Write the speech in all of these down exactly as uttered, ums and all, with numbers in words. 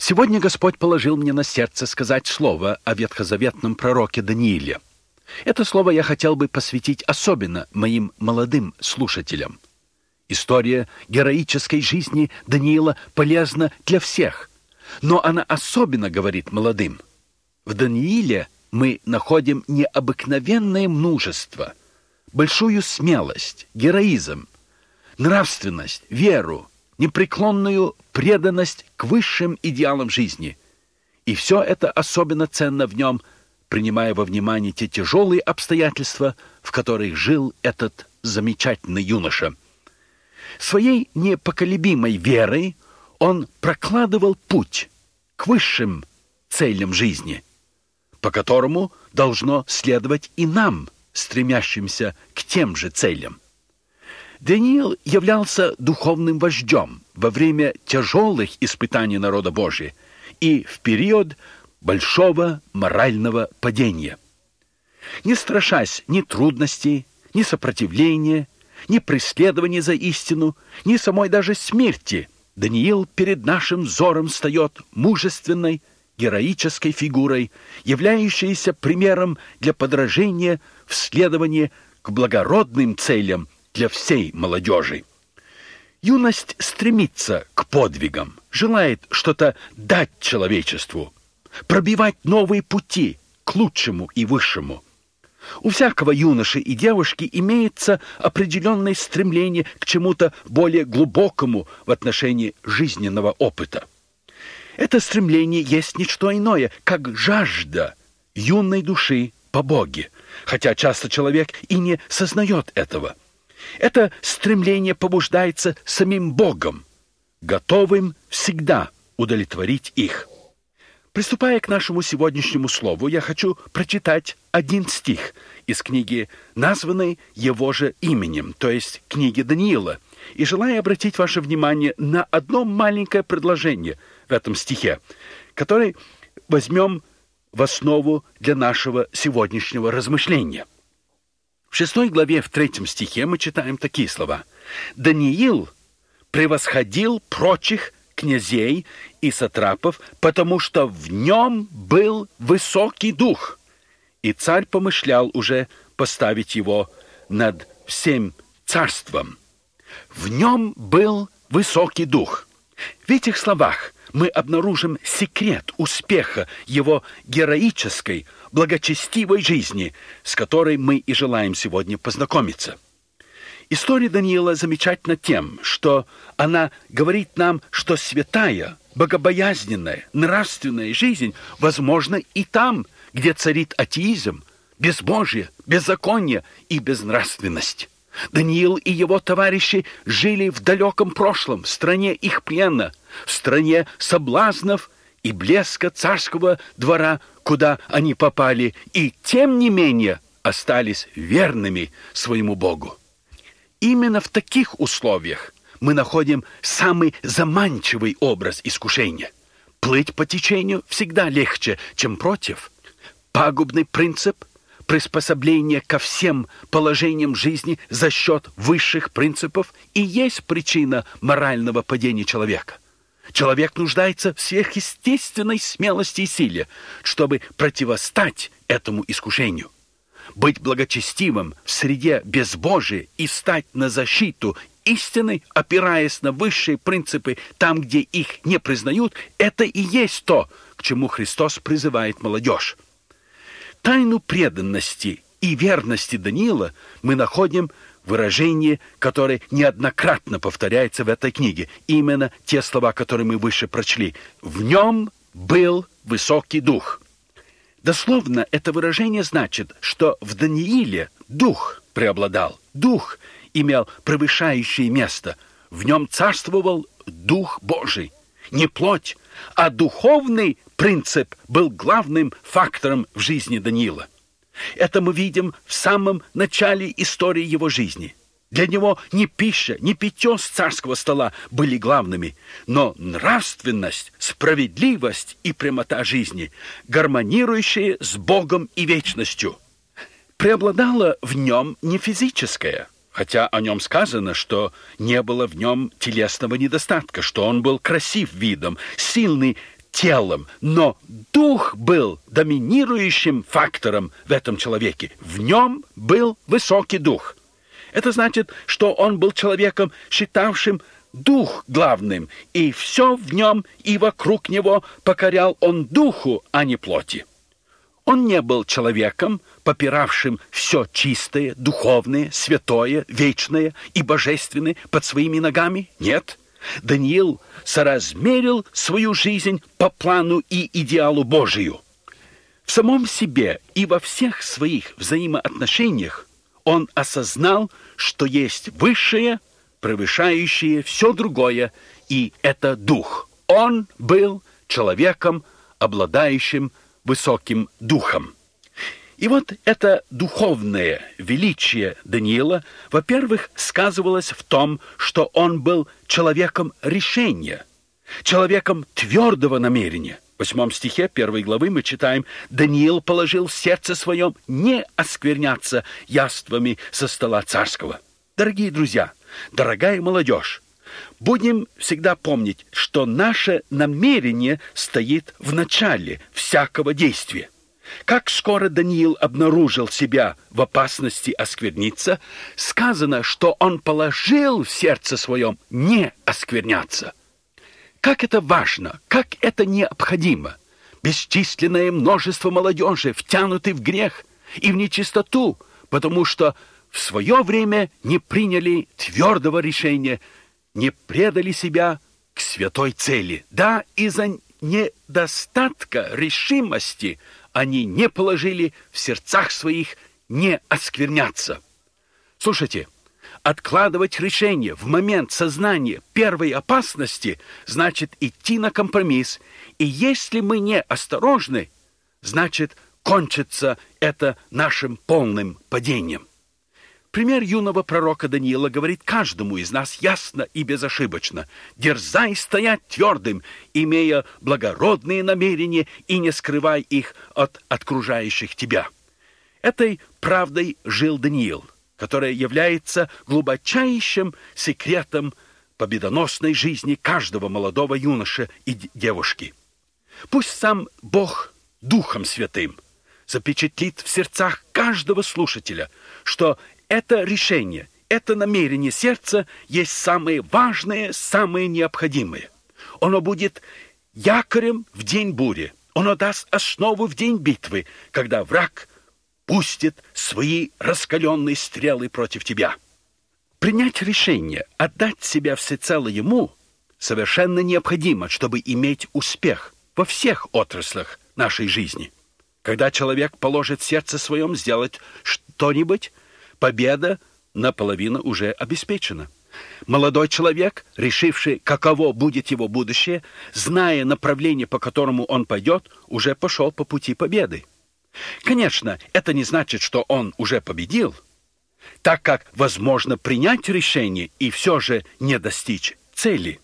Сегодня Господь положил мне на сердце сказать слово о ветхозаветном пророке Данииле. Это слово я хотел бы посвятить особенно моим молодым слушателям. История героической жизни Даниила полезна для всех, но она особенно говорит молодым. В Данииле мы находим необыкновенное мужество, большую смелость, героизм, нравственность, веру, непреклонную преданность к высшим идеалам жизни. И все это особенно ценно в нем, принимая во внимание те тяжелые обстоятельства, в которых жил этот замечательный юноша. Своей непоколебимой верой он прокладывал путь к высшим целям жизни, по которому должно следовать и нам, стремящимся к тем же целям. Даниил являлся духовным вождем во время тяжелых испытаний народа Божия и в период большого морального падения. Не страшась ни трудностей, ни сопротивления, ни преследования за истину, ни самой даже смерти, Даниил перед нашим взором встает мужественной, героической фигурой, являющейся примером для подражения в следовании к благородным целям для всей молодежи. Юность стремится к подвигам, желает что-то дать человечеству, пробивать новые пути к лучшему и высшему. У всякого юноши и девушки имеется определенное стремление к чему-то более глубокому в отношении жизненного опыта. Это стремление есть не что иное, как жажда юной души по Боге, хотя часто человек и не сознает этого. Это стремление побуждается самим Богом, готовым всегда удовлетворить их. Приступая к нашему сегодняшнему слову, я хочу прочитать один стих из книги, названной его же именем, то есть книги Даниила, и желаю обратить ваше внимание на одно маленькое предложение в этом стихе, который возьмем в основу для нашего сегодняшнего размышления. В шестой главе, в третьем стихе мы читаем такие слова. «Даниил превосходил прочих князей и сатрапов, потому что в нем был высокий дух, и царь помышлял уже поставить его над всем царством. В нем был высокий дух». В этих словах мы обнаружим секрет успеха его героической, благочестивой жизни, с которой мы и желаем сегодня познакомиться. История Даниила замечательна тем, что она говорит нам, что святая, богобоязненная, нравственная жизнь возможна и там, где царит атеизм, безбожие, беззаконие и безнравственность. Даниил и его товарищи жили в далеком прошлом, в стране их плена, в стране соблазнов и блеска царского двора, куда они попали, и тем не менее остались верными своему Богу. Именно в таких условиях мы находим самый заманчивый образ искушения. Плыть по течению всегда легче, чем против. Пагубный принцип приспособления ко всем положениям жизни за счет высших принципов и есть причина морального падения человека. Человек нуждается в сверхъестественной смелости и силе, чтобы противостать этому искушению. Быть благочестивым в среде безбожия и стать на защиту истины, опираясь на высшие принципы там, где их не признают, это и есть то, к чему Христос призывает молодежь. Тайну преданности и верности Даниила мы находим в выражении, которое неоднократно повторяется в этой книге. Именно те слова, которые мы выше прочли. «В нем был высокий дух». Дословно это выражение значит, что в Данииле дух преобладал, дух имел превышающее место. В нем царствовал Дух Божий, не плоть, а духовный принцип был главным фактором в жизни Даниила. Это мы видим в самом начале истории его жизни. Для него ни пища, ни питье с царского стола были главными, но нравственность, справедливость и прямота жизни, гармонирующие с Богом и вечностью. Преобладало в нем не физическое, хотя о нем сказано, что не было в нем телесного недостатка, что он был красив видом, сильный телом, но дух был доминирующим фактором в этом человеке. В нем был высокий дух. Это значит, что он был человеком, считавшим дух главным, и все в нем и вокруг него покорял он духу, а не плоти. Он не был человеком, попиравшим все чистое, духовное, святое, вечное и божественное под своими ногами. Нет. Даниил соразмерил свою жизнь по плану и идеалу Божию. В самом себе и во всех своих взаимоотношениях он осознал, что есть высшее, превышающее все другое, и это дух. Он был человеком, обладающим высоким духом. И вот это духовное величие Даниила, во-первых, сказывалось в том, что он был человеком решения, человеком твердого намерения. В восьмом стихе первой главы мы читаем: «Даниил положил в сердце своем не оскверняться яствами со стола царского». Дорогие друзья, дорогая молодежь, будем всегда помнить, что наше намерение стоит в начале всякого действия. Как скоро Даниил обнаружил себя в опасности оскверниться, сказано, что он положил в сердце своем не оскверняться. Как это важно, как это необходимо. Бесчисленное множество молодежи втянуты в грех и в нечистоту, потому что в свое время не приняли твердого решения, не предали себя к святой цели. Да, из-за недостатка решимости они не положили в сердцах своих не оскверняться. Слушайте, откладывать решение в момент сознания первой опасности значит идти на компромисс. И если мы не осторожны, значит кончится это нашим полным падением. Пример юного пророка Даниила говорит каждому из нас ясно и безошибочно: дерзай стоять твердым, имея благородные намерения, и не скрывай их от окружающих тебя. Этой правдой жил Даниил, которая является глубочайшим секретом победоносной жизни каждого молодого юноши и девушки. Пусть сам Бог Духом Святым запечатлит в сердцах каждого слушателя, что это решение, это намерение сердца есть самое важное, самое необходимое. Оно будет якорем в день бури. Оно даст основу в день битвы, когда враг пустит свои раскаленные стрелы против тебя. Принять решение, отдать себя всецело ему, совершенно необходимо, чтобы иметь успех во всех отраслях нашей жизни. Когда человек положит в сердце своем сделать что-нибудь, победа наполовину уже обеспечена. Молодой человек, решивший, каково будет его будущее, зная направление, по которому он пойдет, уже пошел по пути победы. Конечно, это не значит, что он уже победил, так как возможно принять решение и все же не достичь цели.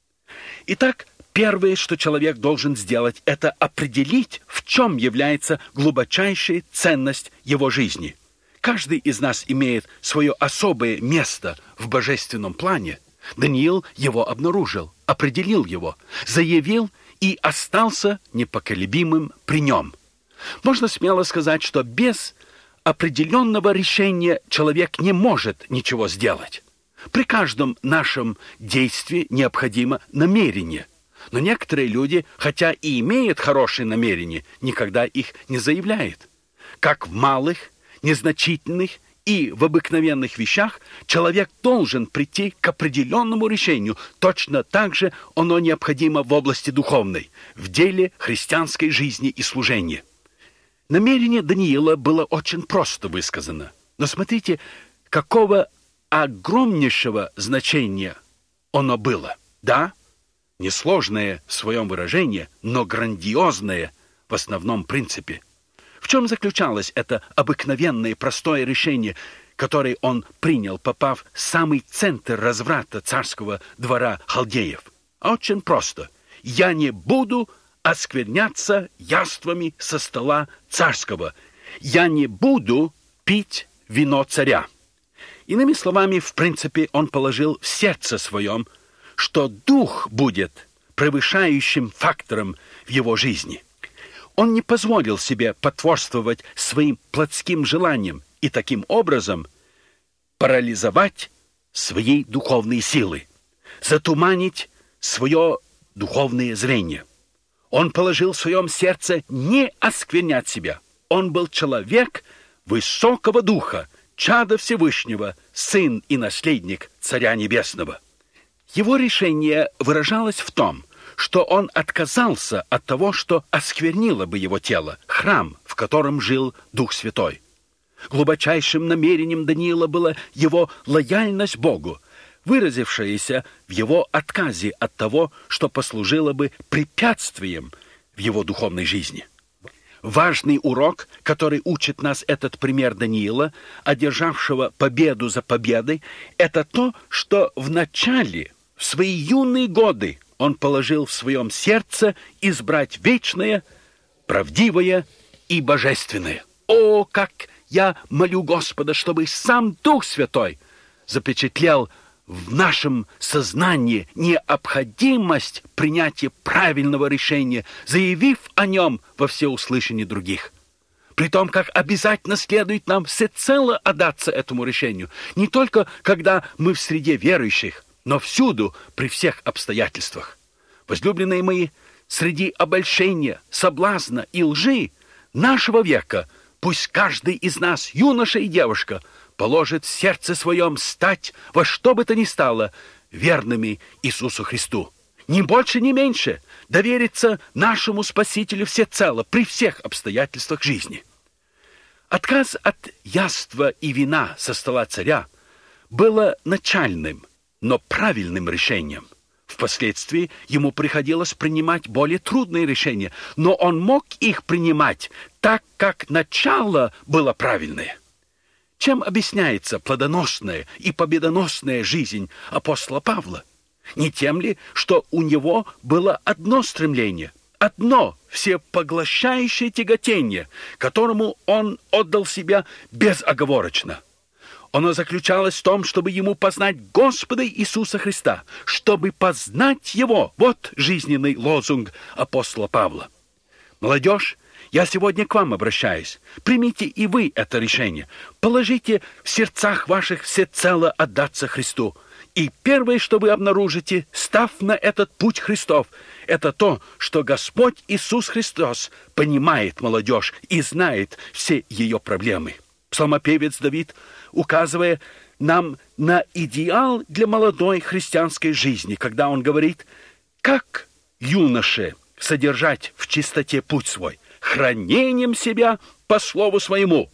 Итак, первое, что человек должен сделать, это определить, в чем является глубочайшая ценность его жизни. Каждый из нас имеет свое особое место в божественном плане. Даниил его обнаружил, определил его, заявил и остался непоколебимым при нем. Можно смело сказать, что без определенного решения человек не может ничего сделать. При каждом нашем действии необходимо намерение. Но некоторые люди, хотя и имеют хорошие намерения, никогда их не заявляют. Как в малых, незначительных и в обыкновенных вещах человек должен прийти к определенному решению. Точно так же оно необходимо в области духовной, в деле христианской жизни и служения. Намерение Даниила было очень просто высказано. Но смотрите, какого огромнейшего значения оно было. Да, несложное в своем выражении, но грандиозное в основном принципе. В чем заключалось это обыкновенное простое решение, которое он принял, попав в самый центр разврата царского двора халдеев? Очень просто. «Я не буду оскверняться яствами со стола царского. Я не буду пить вино царя». Иными словами, в принципе, он положил в сердце своем, что дух будет превышающим фактором в его жизни. Он не позволил себе потворствовать своим плотским желаниям и таким образом парализовать свои духовные силы, затуманить свое духовное зрение. Он положил в своем сердце не осквернять себя. Он был человек высокого духа, чадо Всевышнего, сын и наследник Царя Небесного. Его решение выражалось в том, что он отказался от того, что осквернило бы его тело, храм, в котором жил Дух Святой. Глубочайшим намерением Даниила была его лояльность Богу, выразившаяся в его отказе от того, что послужило бы препятствием в его духовной жизни. Важный урок, который учит нас этот пример Даниила, одержавшего победу за победой, это то, что в начале, в свои юные годы, он положил в своем сердце избрать вечное, правдивое и божественное. О, как я молю Господа, чтобы сам Дух Святой запечатлел в нашем сознании необходимость принятия правильного решения, заявив о нем во всеуслышание других. При том, как обязательно следует нам всецело отдаться этому решению, не только когда мы в среде верующих, но всюду, при всех обстоятельствах. Возлюбленные мои, среди обольщения, соблазна и лжи нашего века пусть каждый из нас, юноша и девушка, положит в сердце своем стать во что бы то ни стало верными Иисусу Христу. Ни больше, ни меньше довериться нашему Спасителю всецело при всех обстоятельствах жизни. Отказ от яства и вина со стола царя было начальным, но правильным решением. Впоследствии ему приходилось принимать более трудные решения, но он мог их принимать так, как начало было правильное. Чем объясняется плодоносная и победоносная жизнь апостола Павла? Не тем ли, что у него было одно стремление, одно всепоглощающее тяготение, которому он отдал себя безоговорочно? Оно заключалось в том, чтобы ему познать Господа Иисуса Христа, чтобы познать Его. Вот жизненный лозунг апостола Павла. Молодежь, я сегодня к вам обращаюсь. Примите и вы это решение. Положите в сердцах ваших всецело отдаться Христу. И первое, что вы обнаружите, став на этот путь Христов, это то, что Господь Иисус Христос понимает молодежь и знает все ее проблемы. Псалмопевец Давид, указывая нам на идеал для молодой христианской жизни, когда он говорит, как юноше содержать в чистоте путь свой, хранением себя по слову своему.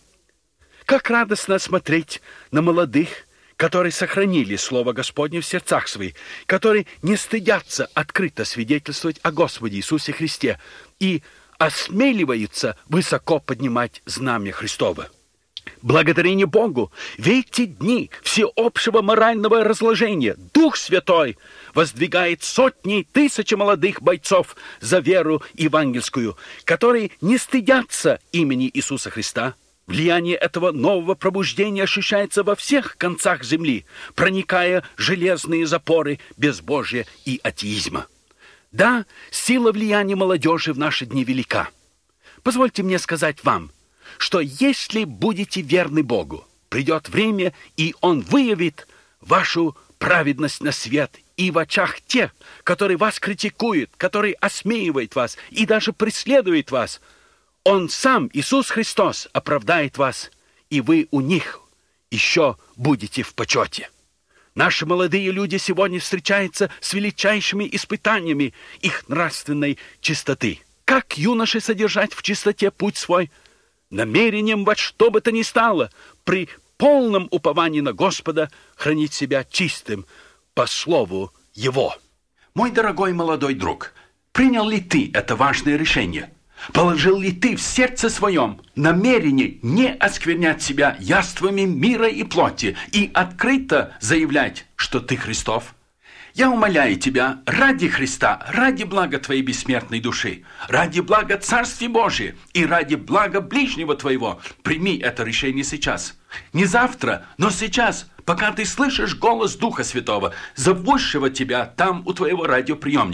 Как радостно смотреть на молодых, которые сохранили Слово Господне в сердцах своих, которые не стыдятся открыто свидетельствовать о Господе Иисусе Христе и осмеливаются высоко поднимать знамя Христово. Благодарение Богу, в эти дни всеобщего морального разложения Дух Святой воздвигает сотни тысяч молодых бойцов за веру евангельскую, которые не стыдятся имени Иисуса Христа. Влияние этого нового пробуждения ощущается во всех концах земли, проникая в железные запоры безбожия и атеизма. Да, сила влияния молодежи в наши дни велика. Позвольте мне сказать вам, что если будете верны Богу, придет время, и Он выявит вашу праведность на свет и в очах тех, которые вас критикуют, которые осмеивают вас и даже преследуют вас. Он сам, Иисус Христос, оправдает вас, и вы у них еще будете в почете. Наши молодые люди сегодня встречаются с величайшими испытаниями их нравственной чистоты. Как юноше содержать в чистоте путь свой? Намерением во что бы то ни стало, при полном уповании на Господа, хранить себя чистым по слову Его. Мой дорогой молодой друг, принял ли ты это важное решение? Положил ли ты в сердце своем намерение не осквернять себя яствами мира и плоти и открыто заявлять, что ты Христов? Я умоляю тебя, ради Христа, ради блага твоей бессмертной души, ради блага Царствия Божия и ради блага ближнего твоего, прими это решение сейчас. Не завтра, но сейчас, пока ты слышишь голос Духа Святого, зовущего тебя там у твоего радиоприемника.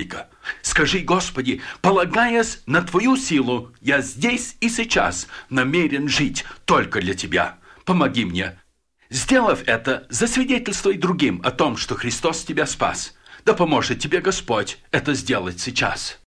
Скажи: Господи, полагаясь на Твою силу, я здесь и сейчас намерен жить только для Тебя. Помоги мне. Сделав это, засвидетельствуй другим о том, что Христос тебя спас. Да поможет тебе Господь это сделать сейчас.